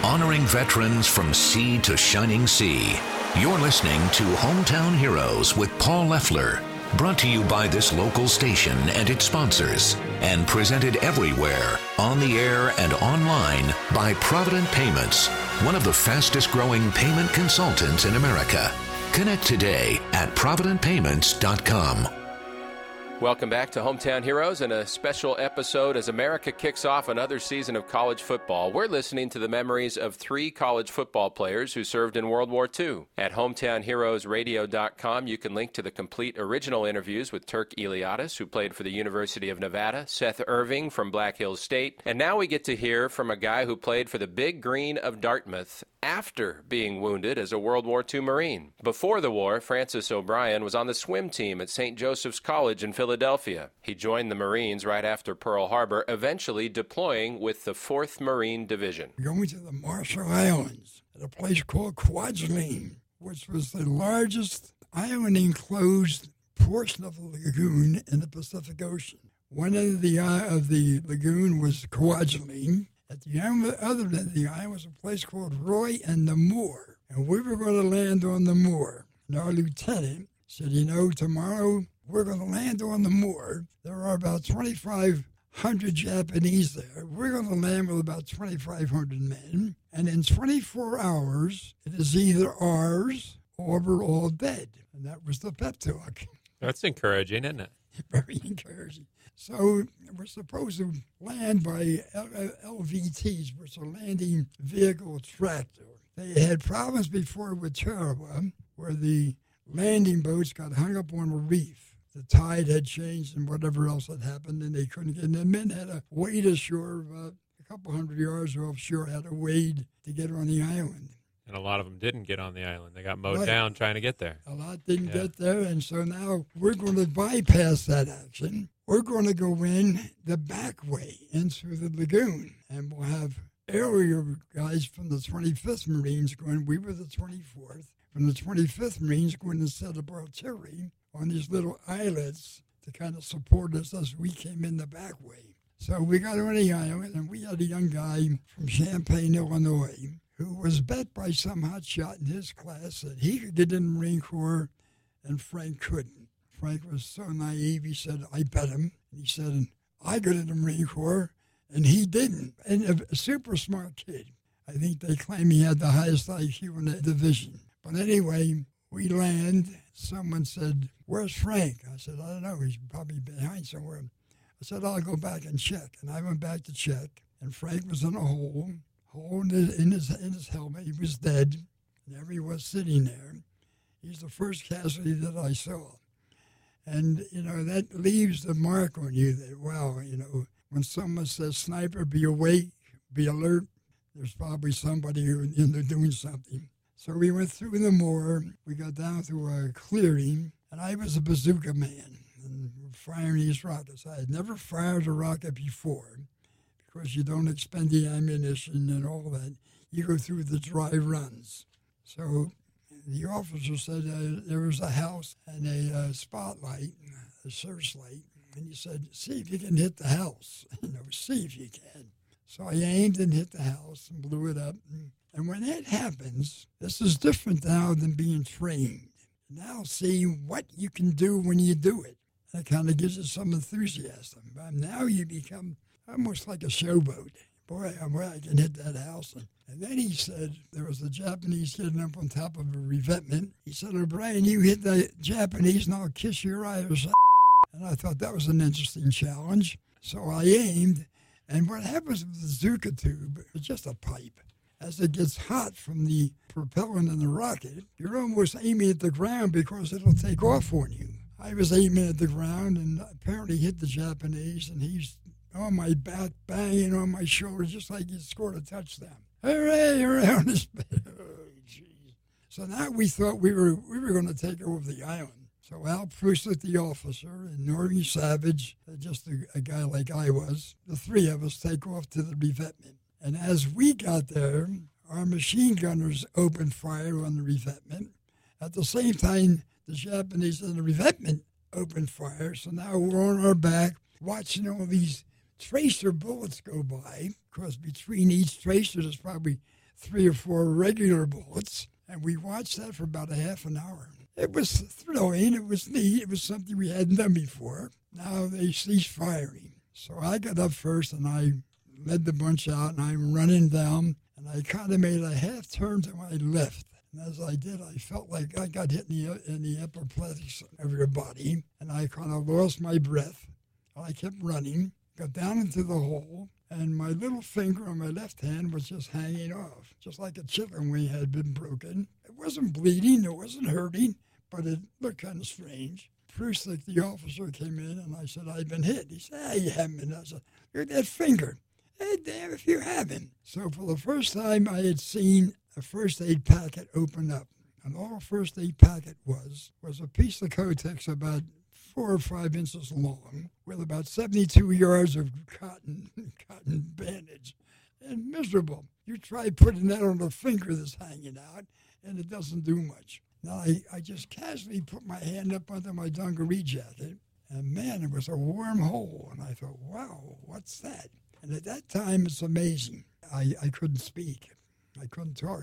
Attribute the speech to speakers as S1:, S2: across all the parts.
S1: honoring veterans from sea to shining sea. You're listening to Hometown Heroes with Paul Leffler, brought to you by this local station and its sponsors, and presented everywhere, on the air and online, by Provident Payments, one of the fastest-growing payment consultants in America. Connect today at providentpayments.com.
S2: Welcome back to Hometown Heroes and a special episode as America kicks off another season of college football. We're listening to the memories of 3 college football players who served in World War II. At hometownheroesradio.com, you can link to the complete original interviews with Turk Eliadis, who played for the University of Nevada, Seth Irving from Black Hills State, and now we get to hear from a guy who played for the Big Green of Dartmouth after being wounded as a World War II Marine. Before the war, Francis O'Brien was on the swim team at St. Joseph's College in Philadelphia. He joined the Marines right after Pearl Harbor, eventually deploying with the 4th Marine Division.
S3: Going to the Marshall Islands at a place called Kwajalein, which was the largest island-enclosed portion of the lagoon in the Pacific Ocean. One end of the lagoon was Kwajalein. At the other end of the island was a place called Roy and Namur, and we were going to land on Namur. And our lieutenant said, tomorrow we're going to land on Namur. There are about 2,500 Japanese there. We're going to land with about 2,500 men, and in 24 hours, it is either ours or we're all dead. And that was the pep talk.
S4: That's encouraging, isn't it?
S3: Very encouraging. So we're supposed to land by LVTs, which are landing vehicle tractor. They had problems before with Tarawa, where the landing boats got hung up on a reef. The tide had changed and whatever else had happened, and they couldn't get in. The men had to wade ashore about a couple hundred yards offshore, had to wade to get on the island.
S4: And a lot of them didn't get on the island. They got mowed down trying to get there.
S3: A lot didn't get there, and so now we're going to bypass that action. We're going to go in the back way into the lagoon, and we'll have area guys from the 25th Marines going. We were the 24th. From the 25th Marines going to set up artillery on these little islets to kind of support us as we came in the back way. So we got on the island, and we had a young guy from Champaign, Illinois, who was bet by some hot shot in his class that he could get in the Marine Corps, and Frank couldn't. Frank was so naive, he said, I bet him. He said, I got in the Marine Corps, and he didn't. And a super smart kid. I think they claim he had the highest IQ in the division. But anyway, we land. Someone said, where's Frank? I said, I don't know. He's probably behind somewhere. I said, I'll go back and check. And I went back to check, and Frank was in a hole in his helmet. He was dead. And there he was sitting there. He's the first casualty that I saw. And, that leaves the mark on you that, wow, when someone says, sniper, be awake, be alert, there's probably somebody who, doing something. So we went through the moor. We got down to a clearing, and I was a bazooka man and firing these rockets. I had never fired a rocket before because you don't expend the ammunition and all that. You go through the dry runs. So the officer said there was a house and a spotlight, a searchlight, and he said, see if you can hit the house. See if you can. So I aimed and hit the house and blew it up. And when that happens, this is different now than being trained. Now see what you can do when you do it. That kind of gives you some enthusiasm. But now you become almost like a showboat. Boy, I can hit that house. And then he said, there was a Japanese kid up on top of a revetment. He said, O'Brien, you hit the Japanese and I'll kiss your Irish. And I thought that was an interesting challenge. So I aimed. And what happens with the Zuka tube is just a pipe. As it gets hot from the propellant in the rocket, you're almost aiming at the ground because it'll take off on you. I was aiming at the ground and apparently hit the Japanese, and he's on my back, banging on my shoulder, just like he scored a touchdown. Hooray, around his bed. Oh, geez. So now we thought we were going to take over the island. So Al Prusik, the officer, and Norby Savage, just a guy like I was, the three of us take off to the revetment. And as we got there, our machine gunners opened fire on the revetment. At the same time, the Japanese in the revetment opened fire. So now we're on our back watching all these tracer bullets go by. Of course, between each tracer, there's probably 3 or 4 regular bullets, and we watched that for about a half an hour. It was thrilling. It was neat. It was something we hadn't done before. Now they ceased firing. So I got up first, and I led the bunch out, and I'm running down, and I kind of made a half turn to my left. And as I did, I felt like I got hit in the upper plex of your body, and I kind of lost my breath. I kept running, got down into the hole, and my little finger on my left hand was just hanging off, just like a chicken wing had been broken. It wasn't bleeding, it wasn't hurting, but it looked kind of strange. Prusik, the officer, came in, and I said, I've been hit. He said, you haven't been. I said, look at that finger. Hey, damn if you haven't. So for the first time, I had seen a first aid packet open up. And all a first aid packet was a piece of Kotex about 4 or 5 inches long with about 72 yards of cotton bandage. And miserable. You try putting that on a finger that's hanging out, and it doesn't do much. Now, I just casually put my hand up under my dungaree jacket, and man, it was a warm hole. And I thought, wow, what's that? And at that time, it's amazing. I couldn't speak. I couldn't talk.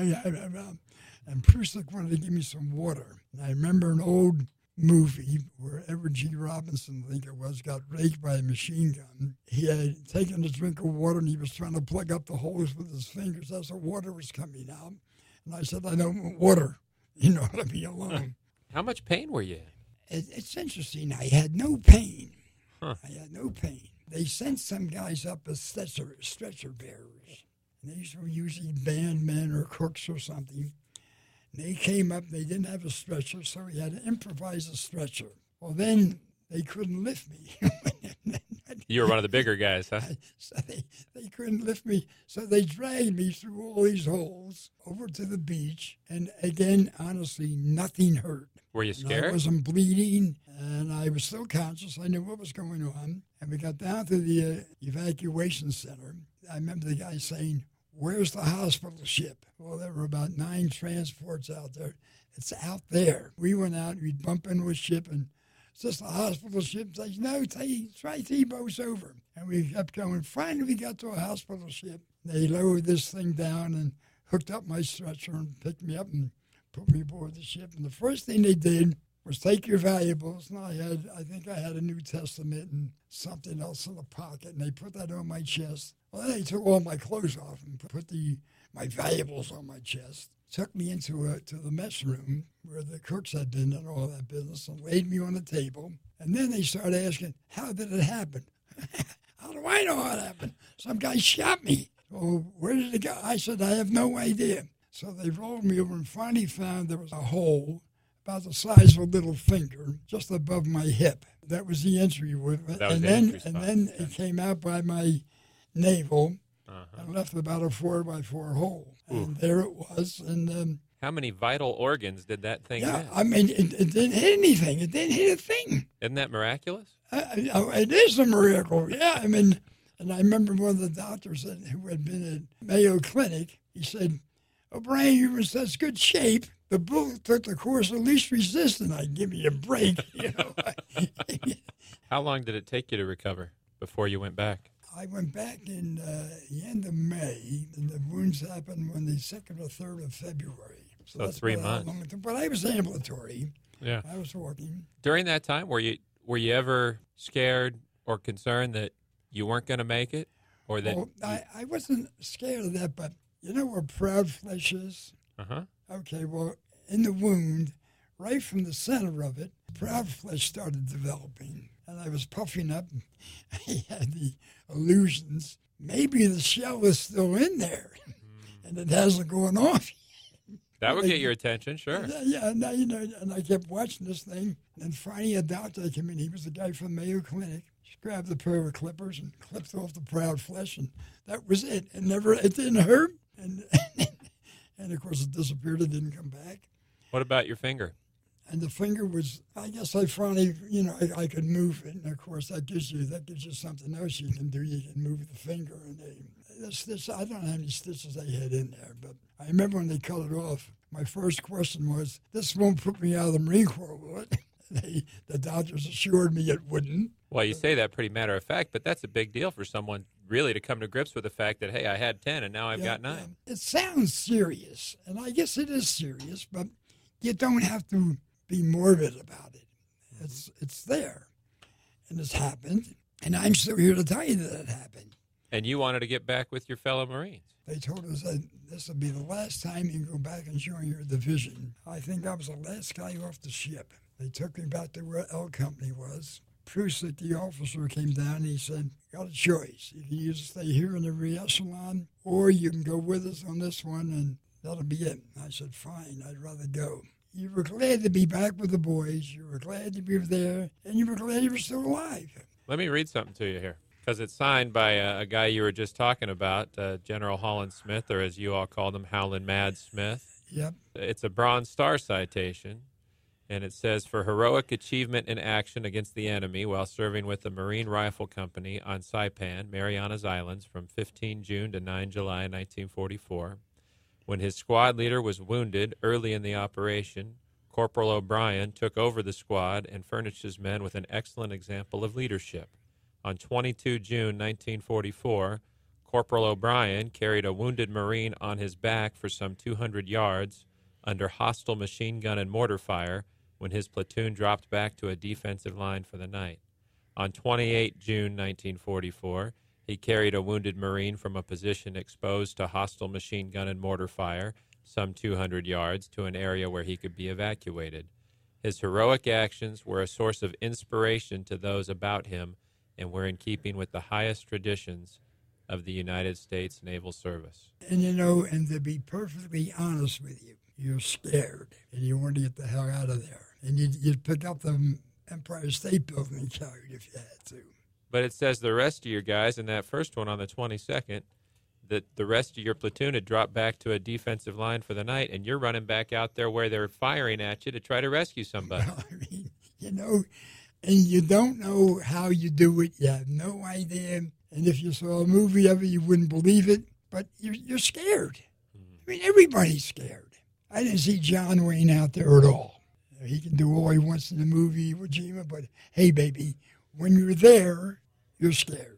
S3: And Prusik wanted to give me some water. And I remember an old movie where Edward G. Robinson, I think it was, got raked by a machine gun. He had taken a drink of water, and he was trying to plug up the holes with his fingers as the water was coming out. And I said, I don't want water. You know, let me alone.
S4: How much pain were you in?
S3: It's interesting. I had no pain.
S4: Huh.
S3: I had no pain. They sent some guys up as stretcher bearers. And these were usually bandmen or cooks or something. And they came up, they didn't have a stretcher, so we had to improvise a stretcher. Well, then they couldn't lift me.
S4: You were one of the bigger guys, huh?
S3: So they couldn't lift me, so they dragged me through all these holes over to the beach. And again, honestly, nothing hurt.
S4: Were you scared?
S3: I wasn't bleeding, and I was still conscious. I knew what was going on. And we got down to the evacuation center. I remember the guy saying, where's the hospital ship? Well, there were about 9 transports out there. It's out there. We went out, we'd bump into a ship, and it's just a hospital ship. It's like, no, try T-boats over. And we kept going. Finally, we got to a hospital ship. They lowered this thing down and hooked up my stretcher and picked me up and put me aboard the ship. And the first thing they did was take your valuables. And I think I had a New Testament and something else in the pocket. And they put that on my chest. Well, then they took all my clothes off and put my valuables on my chest. Took me into the mess room where the cooks had been and all that business and laid me on the table. And then they started asking, how did it happen? How do I know how it happened? Some guy shot me. Well, where did it go? I said, I have no idea. So they rolled me over and finally found there was a hole about the size of a little finger just above my hip. That was the entry. Then it came out by my navel and left about a 4x4 hole. And there it was. And
S4: how many vital organs did that thing hit?
S3: I mean, it didn't hit anything. It didn't hit a thing.
S4: Isn't that miraculous?
S3: It is a miracle, yeah. I mean, and I remember one of the doctors who had been at Mayo Clinic, he said, O'Brien, you're in such good shape. The bullet took the course of least resistance. I'd give me a break, you know.
S4: How long did it take you to recover before you went back?
S3: I went back in the end of May, and the wounds happened on the 2nd or 3rd of February.
S4: So that's 3 months.
S3: But I was ambulatory.
S4: Yeah.
S3: I was walking.
S4: During that time, were you ever scared or concerned that you weren't going to make it? Or that
S3: I wasn't scared of that, but you know where proud flesh is?
S4: Uh-huh.
S3: Okay, well, in the wound, right from the center of it, proud flesh started developing. And I was puffing up. I had the illusions. Maybe the shell is still in there, and it hasn't gone off.
S4: That would get your attention, sure.
S3: Yeah, and I kept watching this thing. And finally, a doctor came in. He was the guy from Mayo Clinic. He grabbed a pair of clippers and clipped off the proud flesh, and that was it. It didn't hurt, and of course it disappeared. It didn't come back.
S4: What about your finger?
S3: And the finger was, I guess I finally, I could move it. And of course, that gives you something else you can do. You can move the finger. And I don't know how many stitches they had in there, but I remember when they cut it off, my first question was, this won't put me out of the Marine Corps, will it? The doctors assured me it wouldn't.
S4: Well, you say that pretty matter of fact, but that's a big deal for someone really to come to grips with the fact that, hey, I had 10 and now I've got 9.
S3: It sounds serious, and I guess it is serious, but you don't have to be morbid about it. It's there, and it's happened, and I'm still here to tell you that it happened.
S4: And you wanted to get back with your fellow Marines.
S3: They told us that this would be the last time you can go back and join your division. I think I was the last guy off the ship. They took me back to where L Company was. Prusik, the officer, came down and he said, got a choice. You can either stay here in the re-echelon or you can go with us on this one and that'll be it. I said, fine, I'd rather go. You were glad to be back with the boys. You were glad to be there, and you were glad you were still alive.
S4: Let me read something to you here, because it's signed by a guy you were just talking about, General Holland Smith, or as you all called him, Howlin' Mad Smith.
S3: Yep.
S4: It's a Bronze Star citation, and it says, for heroic achievement in action against the enemy while serving with the Marine Rifle Company on Saipan, Marianas Islands, from 15 June to 9 July 1944. When his squad leader was wounded early in the operation, Corporal O'Brien took over the squad and furnished his men with an excellent example of leadership. On 22 June 1944, Corporal O'Brien carried a wounded Marine on his back for some 200 yards under hostile machine gun and mortar fire when his platoon dropped back to a defensive line for the night. On 28 June 1944, he carried a wounded Marine from a position exposed to hostile machine gun and mortar fire, some 200 yards, to an area where he could be evacuated. His heroic actions were a source of inspiration to those about him and were in keeping with the highest traditions of the United States Naval Service.
S3: And and to be perfectly honest with you, you're scared and you want to get the hell out of there. And you'd pick up the Empire State Building and carry it if you had to.
S4: But it says the rest of your guys in that first one on the 22nd, that the rest of your platoon had dropped back to a defensive line for the night, and you're running back out there where they're firing at you to try to rescue somebody.
S3: Well, I mean, and you don't know how you do it. You have no idea. And if you saw a movie of it, you wouldn't believe it. But you're scared. I mean, everybody's scared. I didn't see John Wayne out there at all. He can do all he wants in the movie, Iwo Jima, but hey, baby, when you're there, you're scared.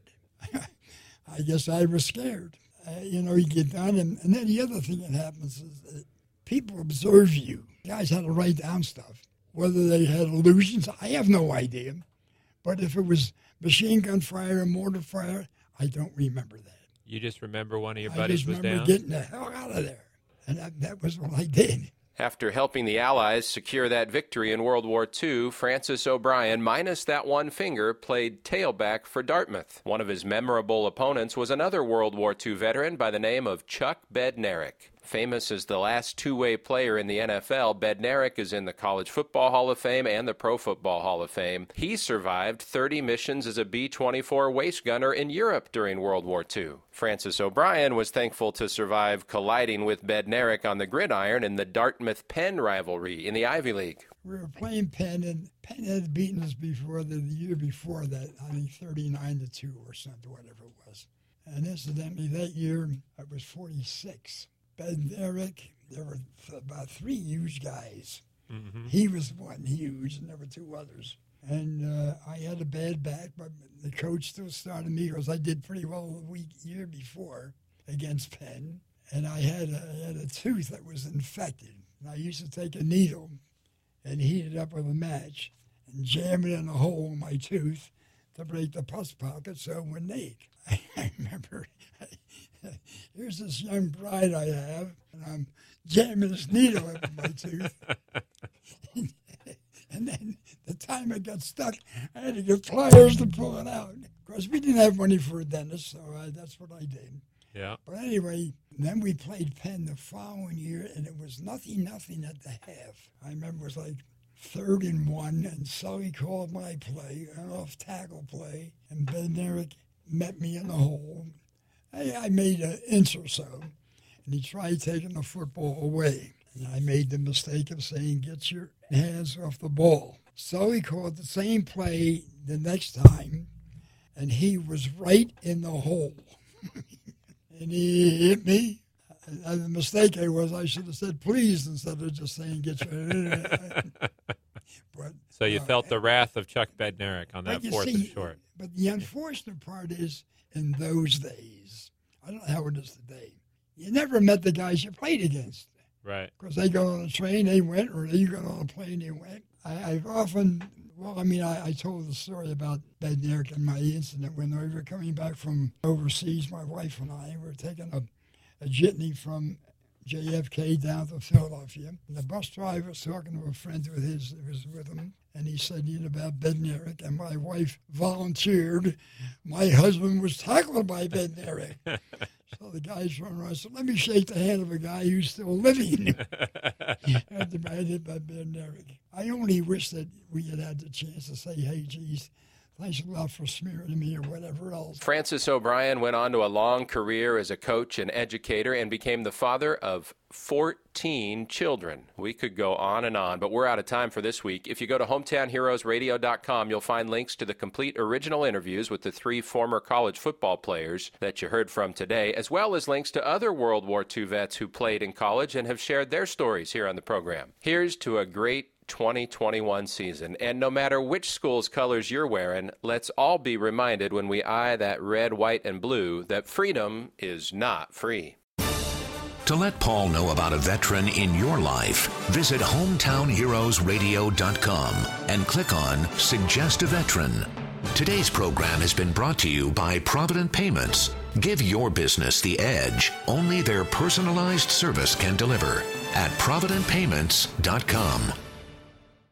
S3: I guess I was scared. You get done, and then the other thing that happens is that people observe you. Guys had to write down stuff. Whether they had illusions, I have no idea. But if it was machine gun fire or mortar fire, I don't remember that.
S4: You just remember one of your buddies was down?
S3: I just remember getting the hell out of there. And that was what I did.
S2: After helping the Allies secure that victory in World War II, Francis O'Brien, minus that one finger, played tailback for Dartmouth. One of his memorable opponents was another World War II veteran by the name of Chuck Bednarik. Famous as the last two-way player in the NFL, Bednarik is in the College Football Hall of Fame and the Pro Football Hall of Fame. He survived 30 missions as a B-24 waist gunner in Europe during World War II. Francis O'Brien was thankful to survive colliding with Bednarik on the gridiron in the Dartmouth-Penn rivalry in the Ivy League.
S3: We were playing Penn, and Penn had beaten us before the year before that, I think 39-2 or something, whatever it was. And incidentally, that year, I was 46. Bednarik, there were about 3 huge guys. Mm-hmm. He was one huge, and there were 2 others. And I had a bad back, but the coach still started me because I did pretty well the year before against Penn. And I had a tooth that was infected. And I used to take a needle and heat it up with a match and jam it in a hole in my tooth to break the pus pocket so it wouldn't ache. I remember, here's this young bride I have, and I'm jamming this needle into my tooth. And then the time it got stuck, I had to get pliers to pull it out. Of course, we didn't have money for a dentist, so that's what I did.
S4: Yeah.
S3: But anyway, then we played Penn the following year, and it was nothing at the half. I remember it was like 3rd and 1, and Sully called my play, an off-tackle play, and Bednarik met me in the hole. I made an inch or so, and he tried taking the football away. And I made the mistake of saying, get your hands off the ball. Sully called the same play the next time, and he was right in the hole. And he hit me. And the mistake I should have said please instead of just saying get your But,
S4: So you felt the wrath of Chuck Bednarik on that fourth and short.
S3: But the unfortunate part is, in those days, I don't know how it is today, you never met the guys you played against.
S4: Right.
S3: Because they got on a train, they went, or you got on a plane, they went. I've often, I told the story about Bednarik and my incident when we were coming back from overseas, my wife and I were taking a jitney from JFK down to Philadelphia. And the bus driver was talking to a friend who was with him, and he said, about Bednarik, and my wife volunteered. My husband was tackled by Bednarik. So the guys run around and said, let me shake the hand of a guy who's still living. After I hit by Bednarik. I only wish that we had the chance to say, hey, geez, thanks a lot for smearing me or whatever else.
S2: Francis O'Brien went on to a long career as a coach and educator and became the father of 14 children. We could go on and on, but we're out of time for this week. If you go to hometownheroesradio.com, you'll find links to the complete original interviews with the 3 former college football players that you heard from today, as well as links to other World War II vets who played in college and have shared their stories here on the program. Here's to a great 2021 season. And no matter which school's colors you're wearing, let's all be reminded when we eye that red, white, and blue that freedom is not free.
S1: To let Paul know about a veteran in your life, visit hometownheroesradio.com and click on Suggest a Veteran. Today's program has been brought to you by Provident Payments. Give your business the edge only their personalized service can deliver at providentpayments.com.